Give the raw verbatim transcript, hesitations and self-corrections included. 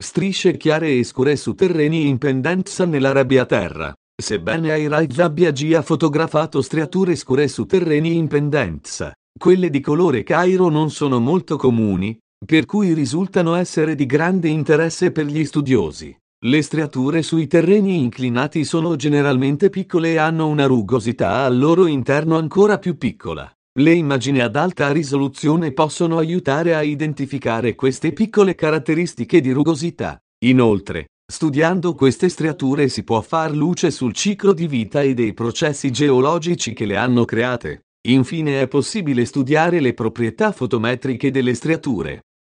Strisce chiare e scure su terreni in pendenza nell'Arabia Terra. Sebbene iRight abbia già fotografato striature scure su terreni in pendenza, quelle di colore Cairo non sono molto comuni, per cui risultano essere di grande interesse per gli studiosi. Le striature sui terreni inclinati sono generalmente piccole e hanno una rugosità al loro interno ancora più piccola. Le immagini ad alta risoluzione possono aiutare a identificare queste piccole caratteristiche di rugosità. Inoltre, studiando queste striature si può far luce sul ciclo di vita e dei processi geologici che le hanno create. Infine è possibile studiare le proprietà fotometriche delle striature.